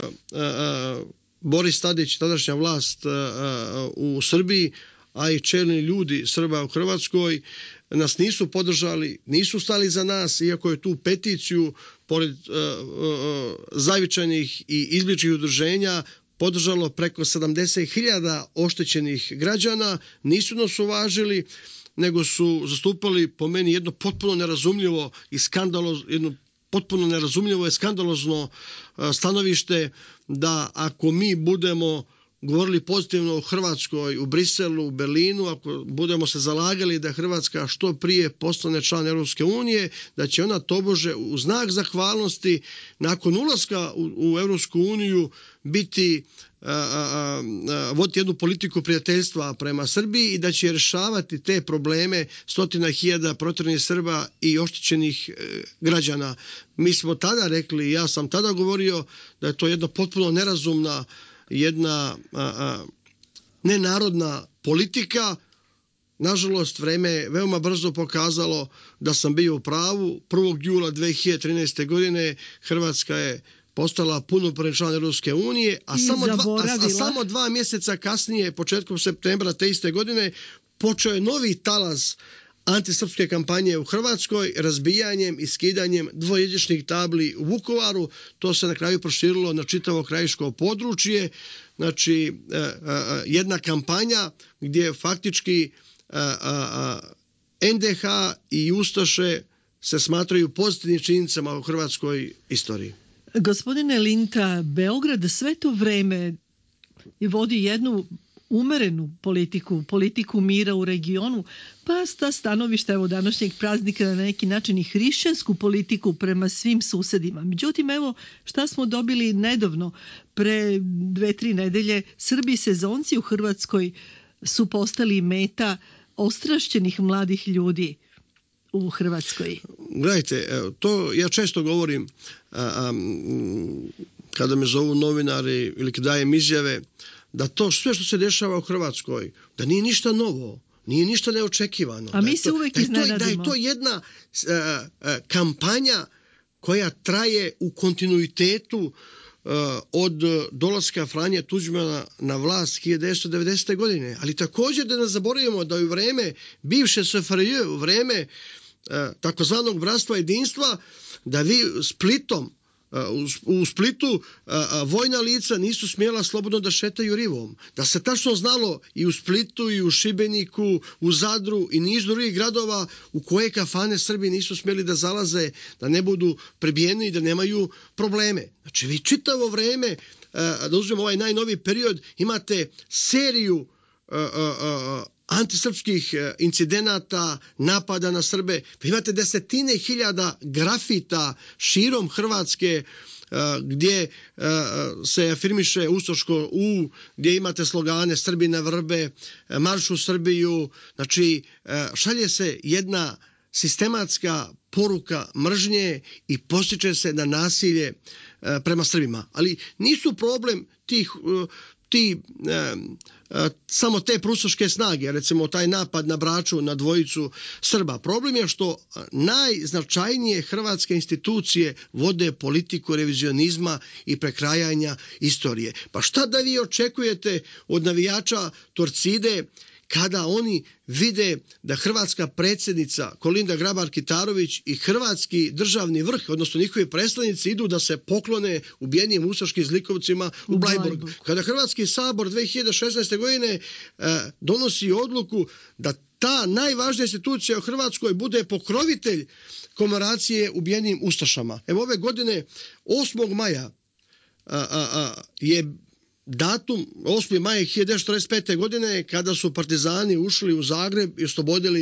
Boris Tadić, tadašnja vlast u Srbiji, a i čelni ljudi Srba u Hrvatskoj nas nisu podržali, nisu stali za nas, iako je tu peticiju pored uh, uh, zavičajnih i izbličnih udruženja podržalo preko sedamdeset hiljada oštećenih građana, nisu nas uvažili, nego su zastupali po meni jedno potpuno nerazumljivo i skandalozno, jedno potpuno nerazumljivo i skandalozno stanovište da ako mi budemo govorili pozitivno o Hrvatskoj u Briselu, u Berlinu, ako budemo se zalagali da Hrvatska što prije postane član Europske unije, da će ona tobože u znak zahvalnosti nakon ulaska u, u Europsku uniju biti a, a, a, voditi jednu politiku prijateljstva prema Srbiji i da će rješavati te probleme stotina hiljada proteranih Srba i oštećenih e, građana. Mi smo tada rekli, ja sam tada govorio da je to jedna potpuno nerazumna, jedna a, a, nenarodna politika. Nažalost, vreme je veoma brzo pokazalo da sam bio u pravu. prvog jula dve hiljade trinaeste. godine Hrvatska je postala punopravni član Europske unije, a samo, dva, a, a samo dva mjeseca kasnije, početkom septembra te iste godine, počeo je novi talas antisrpske kampanje u Hrvatskoj razbijanjem i skidanjem dvojezičnih tabli u Vukovaru. To se na kraju proširilo na čitavo krajiško područje. Znači, jedna kampanja gdje faktički N D H i ustaše se smatraju pozitivnim činjenicama u hrvatskoj istoriji. Gospodine Linta, Beograd sve to vreme vodi jednu umerenu politiku, politiku mira u regionu, pa sta stanovišta evo današnjeg praznika na neki način i hrišćansku politiku prema svim susedima. Međutim, evo šta smo dobili nedavno, pre dve, tri nedelje, Srbi sezonci u Hrvatskoj su postali meta ostrašćenih mladih ljudi u Hrvatskoj. Gledajte, to ja često govorim a, a, kada me zovu novinari ili kada dajem izjave, da to sve što se dešava u Hrvatskoj, da nije ništa novo, nije ništa neočekivano. A mi se to, uvijek iznenadimo. Da je to jedna uh, uh, kampanja koja traje u kontinuitetu uh, od dolaska Franje Tuđmana na vlast hiljadu devetsto devedesete. godine. Ali također da ne zaboravimo da u vreme bivše S F R J, u vreme uh, takozvanog bratstva jedinstva, da vi Splitom, u Splitu vojna lica nisu smjela slobodno da šetaju rivom. Da se tačno znalo i u Splitu i u Šibeniku, u Zadru i niz drugih gradova u koje kafane Srbi nisu smjeli da zalaze, da ne budu prebijeni i da nemaju probleme. Znači vi čitavo vreme, da uzmemo ovaj najnoviji period, imate seriju antisrpskih incidenata, napada na Srbe. Pa imate desetine hiljada grafita širom Hrvatske gdje se afirmiše ustaško U, gdje imate slogane Srbi na vrbe, marš u Srbiju. Znači, šalje se jedna sistematska poruka mržnje i postiče se na nasilje prema Srbima. Ali nisu problem tih ti e, e, samo te prusaške snage, recimo taj napad na Braču na dvojicu Srba. Problem je što najznačajnije hrvatske institucije vode politiku revizionizma i prekrajanja istorije. Pa šta da vi očekujete od navijača Torcide kada oni vide da hrvatska predsjednica Kolinda Grabar-Kitarović i hrvatski državni vrh, odnosno njihovi predstavnici, idu da se poklone ubijenim ustaškim zlikovcima u Blajburg. Kada Hrvatski sabor dve hiljade šesnaeste. godine eh, donosi odluku da ta najvažnija institucija u Hrvatskoj bude pokrovitelj komemoracije ubijenim ustašama. Evo ove godine osmog maja a, a, a, je datum osmi maj hiljadu devetsto četrdeset pete. godine kada su partizani ušli u Zagreb i oslobodili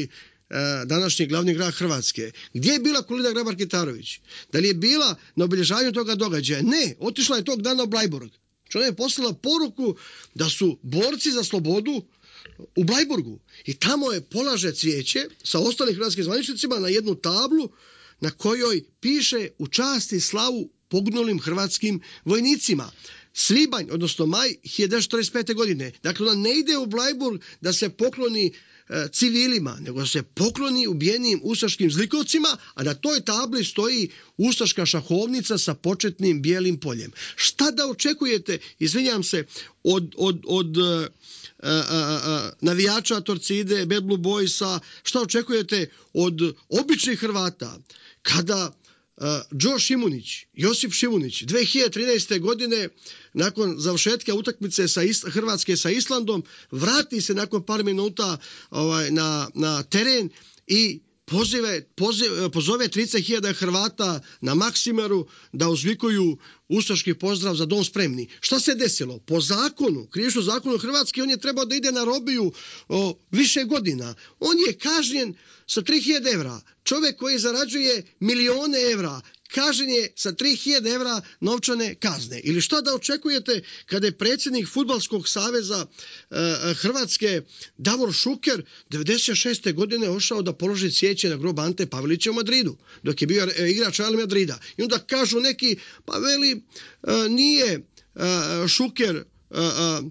današnji glavni grad Hrvatske. Gdje je bila Kolinda Grabar-Kitarović? Da li je bila na obilježavanju toga događaja? Ne, otišla je tog dana u Blajburg. Ona je poslala poruku da su borci za slobodu u Blajburgu. I tamo je polaže cvijeće sa ostalim hrvatskim zvaničnicima na jednu tablu na kojoj piše u čast i slavu poginulim hrvatskim vojnicima. Svibanj, odnosno maj hiljadu devetsto četrdeset pete. godine. Dakle, ona ne ide u Blajburg da se pokloni e, civilima, nego se pokloni ubijenim ustaškim zlikovcima, a na toj tabli stoji ustaška šahovnica sa početnim bijelim poljem. Šta da očekujete, izvinjam se, od, od, od a, a, a, navijača Torcide, Bad Blue Boysa, šta očekujete od običnih Hrvata, kada Uh, Joe Šimunić, Josip Šimunić, dve hiljade trinaeste. godine nakon završetka utakmice sa Is- Hrvatske sa Islandom vrati se nakon par minuta ovaj, na, na teren i pozive, pozive, pozove trideset hiljada Hrvata na Maksimaru da uzvikuju ustaški pozdrav za dom spremni. Šta se desilo? Po zakonu, krivičnom zakonu Hrvatske, on je trebao da ide na robiju o, više godina. On je kažnjen sa tri hiljade evra. Čovjek koji zarađuje milijone evra kažnjen je sa tri hiljade evra novčane kazne. Ili šta da očekujete kada je predsjednik Fudbalskog saveza e, Hrvatske Davor Šuker devedeset šeste. godine ošao da položi cvijeće na grob Ante Pavelića u Madridu, dok je bio e, igrač Real Madrida. I onda kažu neki, pa veli, e, nije e, Šuker e, e,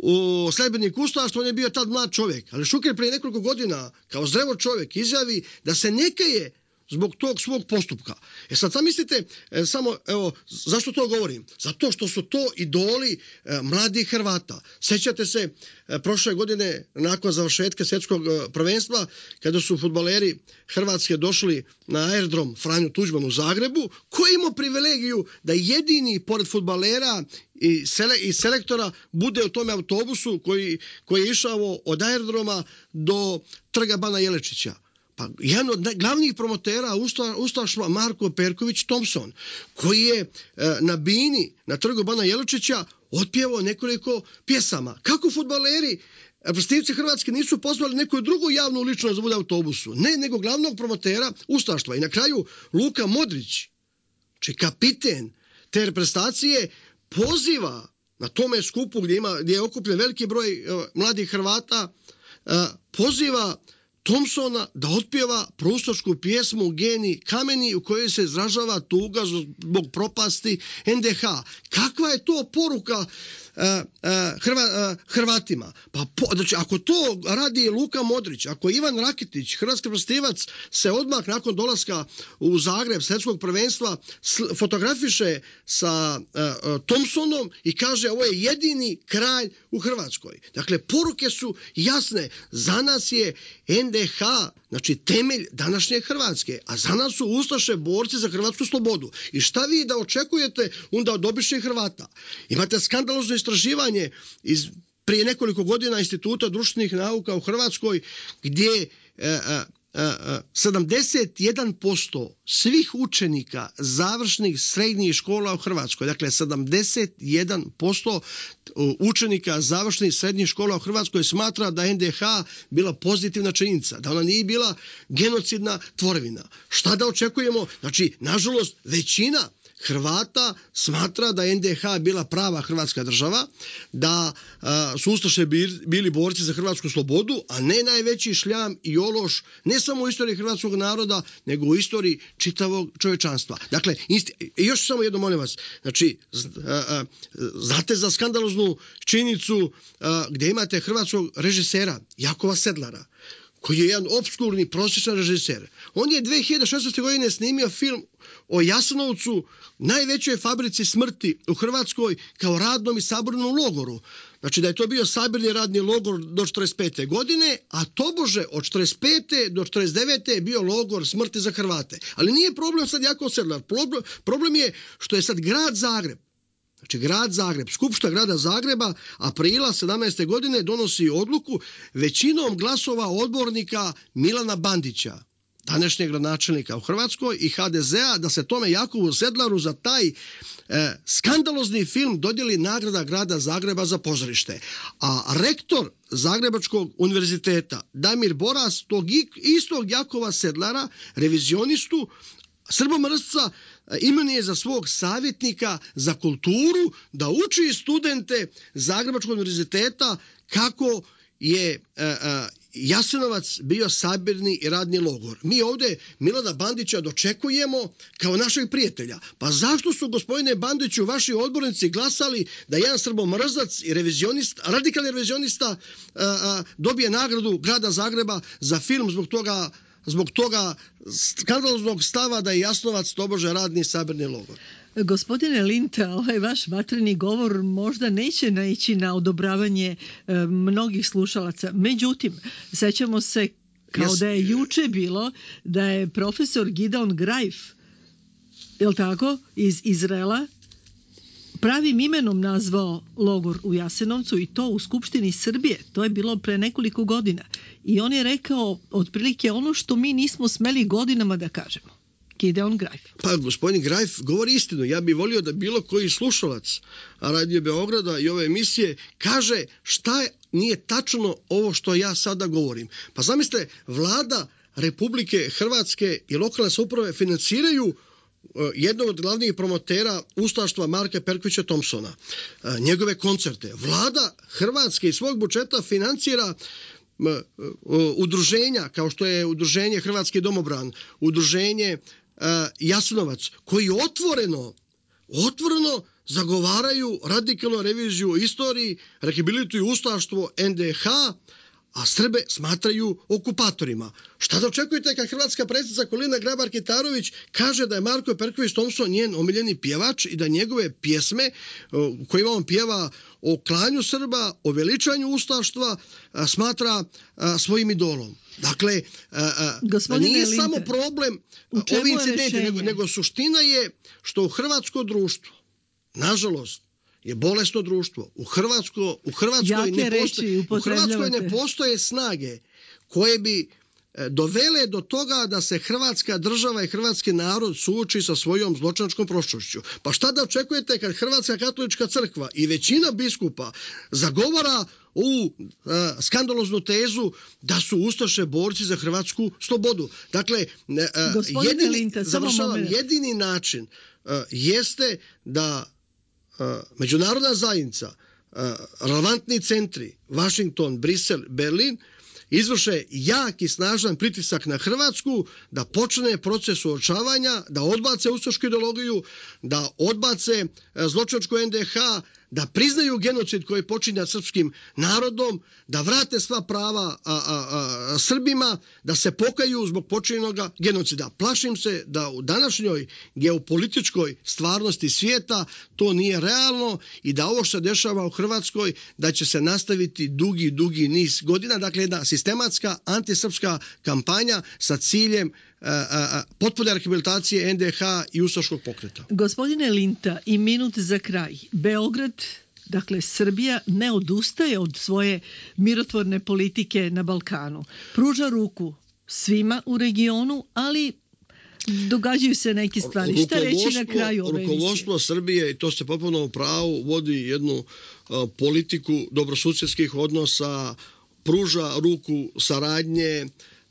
u sledbenik ustaštva, on je bio tad mlad čovjek. Ali Šuker prije nekoliko godina kao zreo čovjek izjavi da se ne kaje zbog tog svog postupka. E sad sam mislite, e, samo, evo, zašto to govorim? Zato što su to idoli e, mladih Hrvata. Sjećate se e, prošle godine, nakon završetka svjetskog e, prvenstva, kada su fudbaleri Hrvatske došli na aerodrom Franjo Tuđman u Zagrebu, ko je imao privilegiju da jedini, pored fudbalera i, sele, i selektora, bude u tome autobusu koji, koji je išao od aerodroma do trga Bana Jelačića. Pa jedan od glavnih promotera usta, ustaštva Marko Perković Thompson, koji je e, na bini na trgu Bana Jelačića otpjevao nekoliko pjesama. Kako fudbaleri, reprezentativci Hrvatske nisu pozvali neku drugu javnu ličnost da bude u autobusu? Ne, nego glavnog promotera ustaštva. I na kraju Luka Modrić, či kapiten te reprezentacije, poziva na tome skupu gdje, ima, gdje je okupljen veliki broj e, mladih Hrvata, e, poziva Thompsona da otpjeva proustašku pjesmu Geni kameni u kojoj se izražava tuga zbog propasti en de ha. Kakva je to poruka uh, uh, Hrva, uh, Hrvatima? Pa po, znači, ako to radi Luka Modrić, ako Ivan Rakitić, hrvatski reprezentativac, se odmah nakon dolaska u Zagreb svjetskog prvenstva fotografiše sa uh, Thompsonom i kaže ovo je jedini kralj u Hrvatskoj. Dakle, poruke su jasne. Za nas je en de ha, znači temelj današnje Hrvatske, a za nas su ustaše borci za hrvatsku slobodu. I šta vi da očekujete onda od običnih Hrvata? Imate skandalozno istraživanje iz prije nekoliko godina Instituta društvenih nauka u Hrvatskoj gdje e, e, sedamdeset jedan posto svih učenika završnih srednjih škola u Hrvatskoj, dakle sedamdeset jedan posto učenika završnih srednjih škola u Hrvatskoj smatra da en de ha bila pozitivna činjenica, da ona nije bila genocidna tvorevina. Šta da očekujemo? Znači, nažalost, većina Hrvata smatra da je en de ha bila prava hrvatska država, da a, su ustaše bili borci za hrvatsku slobodu, a ne najveći šljam i ološ ne samo u istoriji hrvatskog naroda, nego u istoriji čitavog čovječanstva. Dakle, insti, još samo jedno molim vas, znači, a, a, znate za skandaloznu činjenicu a, gdje imate hrvatskog režisera Jakova Sedlara, koji je jedan obskurni, prosječan režiser. On je dve hiljade šesnaeste. godine snimio film o Jasenovcu, najvećoj fabrici smrti u Hrvatskoj, kao radnom i sabornom logoru. Znači da je to bio sabirni radni logor do četrdeset pete. godine, a tobože od četrdeset pete do četrdeset devete. je bio logor smrti za Hrvate. Ali nije problem sad Jakov Sedlar. Problem, problem je što je sad grad Zagreb, znači grad Zagreb, Skupština grada Zagreba aprila sedamnaeste. godine donosi odluku većinom glasova odbornika Milana Bandića današnjeg gradonačelnika u Hrvatskoj i ha de zea da se tome Jakovu Sedlaru za taj e, skandalozni film dodijeli nagrada grada Zagreba za pozorište. A rektor Zagrebačkog univerziteta Damir Boras tog istog Jakova Sedlara, revizionistu, srbomrsca, imenuje za svog savjetnika za kulturu da uči studente Zagrebačkog univerziteta kako je a, a, Jasenovac bio sabirni i radni logor. Mi ovdje Milana Bandića dočekujemo kao našeg prijatelja. Pa zašto su, gospodine Bandiću, vaši odbornici glasali da jedan srbomrzac i revizionist, radikalni revizionista a, a, dobije nagradu grada Zagreba za film zbog toga zbog toga skandaloznog stava da je Jasenovac tobože radni i sabirni logor? Gospodine Linta, ovaj vaš vatreni govor možda neće naići na odobravanje e, mnogih slušalaca. Međutim, sećamo se kao yes. da je juče bilo da je profesor Gideon Greif, je li tako, iz Izraela, pravim imenom nazvao logor u Jasenovcu i to u Skupštini Srbije. To je bilo pre nekoliko godina. I on je rekao otprilike ono što mi nismo smeli godinama da kažemo. Gideon Greif. Pa gospodin Greif govori istinu. Ja bih volio da bilo koji slušalac Radio Beograda i ove emisije kaže šta nije tačno ovo što ja sada govorim. Pa zamislite, vlada Republike Hrvatske i lokalne samouprave financiraju jednog od glavnih promotera ustaštva Marka Perkovića Thompsona, njegove koncerte. Vlada Hrvatske iz svog budžeta financira udruženja kao što je udruženje Hrvatski domobran, udruženje Jasenovac, koji otvoreno otvoreno zagovaraju radikalnu reviziju u istoriji, rehabilituju ustaštvo en de ha, a Srbe smatraju okupatorima. Šta da očekujete kad hrvatska predsjednica Kolina Grabar-Kitarović kaže da je Marko Perković Thompson njen omiljeni pjevač i da njegove pjesme u kojima on pjeva o klanju Srba, o veličanju ustaštva, smatra svojim idolom. Dakle, Gospodine nije Linter, samo problem ovi incidenti, nego, nego suština je što u hrvatsko društvo, nažalost, je bolesno društvo. U, Hrvatsko, u, Hrvatskoj ne postoje, u Hrvatskoj ne postoje snage koje bi dovele do toga da se hrvatska država i hrvatski narod suoči sa svojom zločinačkom prošlošću. Pa šta da očekujete kad Hrvatska katolička crkva i većina biskupa zagovara u uh, skandaloznu tezu da su ustaše borci za hrvatsku slobodu. Dakle, uh, jedini, Linta, završavam, jedini način uh, jeste da uh, međunarodna zajednica, uh, relevantni centri, Washington, Brisel, Berlin, izvrše jak i snažan pritisak na Hrvatsku da počne proces suočavanja, da odbace ustašku ideologiju, da odbace zločinačku en de ha, da priznaju genocid koji počinja srpskim narodom, da vrate sva prava a, a, a, Srbima, da se pokaju zbog počinjenog genocida. Plašim se da u današnjoj geopolitičkoj stvarnosti svijeta to nije realno i da ovo što se dešava u Hrvatskoj da će se nastaviti dugi, dugi niz godina. Dakle, jedna sistematska antisrpska kampanja sa ciljem potpune rehabilitacije en de ha i ustaškog pokreta. Gospodine Linta, i minut za kraj. Beograd, dakle Srbija, ne odustaje od svoje mirotvorne politike na Balkanu. Pruža ruku svima u regionu, ali događaju se neke stvari. Šta reći na kraju ove emisije? Rukovodstvo Srbije, i to ste potpuno u pravu, vodi jednu uh, politiku dobrosusjedskih odnosa, pruža ruku saradnje,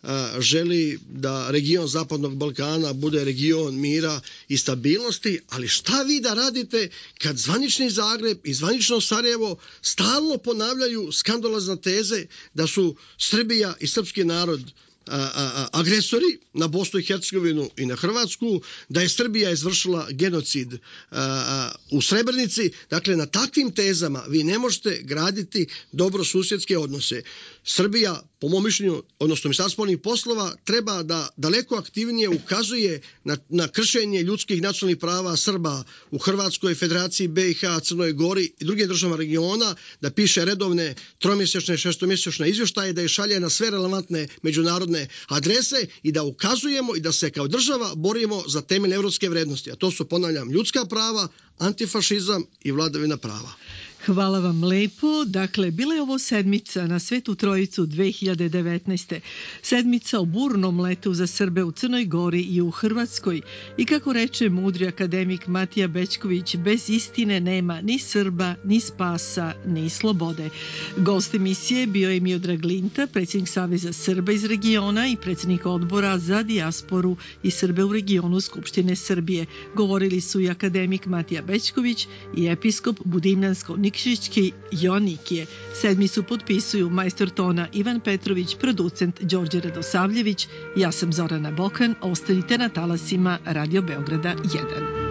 želi da region Zapadnog Balkana bude region mira i stabilnosti, ali šta vi da radite kad zvanični Zagreb i zvanično Sarajevo stalno ponavljaju skandalozne teze da su Srbija i srpski narod A, a, agresori na Bosnu i Hercegovinu i na Hrvatsku, da je Srbija izvršila genocid a, a, u Srebrenici. Dakle, na takvim tezama vi ne možete graditi dobrosusjedske odnose. Srbija, po mom mišljenju, odnosno Ministarstvo spoljnih poslova, treba da daleko aktivnije ukazuje na, na kršenje ljudskih nacionalnih prava Srba u Hrvatskoj, Federaciji be i ha, Crnoj Gori i drugim državama regiona, da piše redovne tromjesečne, šestomjesečne izvještaje, da je šalje na sve relevantne međunarodne adrese i da ukazujemo i da se kao država borimo za temeljne evropske vrednosti. A to su, ponavljam, ljudska prava, antifašizam i vladavina prava. Hvala vam lepo. Dakle, bila je ovo sedmica na Svetu Trojicu dve hiljade devetnaeste. Sedmica o burnom letu za Srbe u Crnoj Gori i u Hrvatskoj. I kako reče mudri akademik Matija Bećković, bez istine nema ni Srba, ni spasa, ni slobode. Gost emisije bio je Miodrag Linta, predsjednik Saveza Srba iz regiona i predsjednik odbora za dijasporu i Srbe u regionu Skupštine Srbije. Govorili su i akademik Matija Bećković i episkop Budimljansko-Nikšićki Jonikije. Sedmicu potpisuju majstor tona Ivan Petrović, producent Đorđe Radosavljević. Ja sam Zorana Bokan, ostanite na talasima Radio Beograda jedan.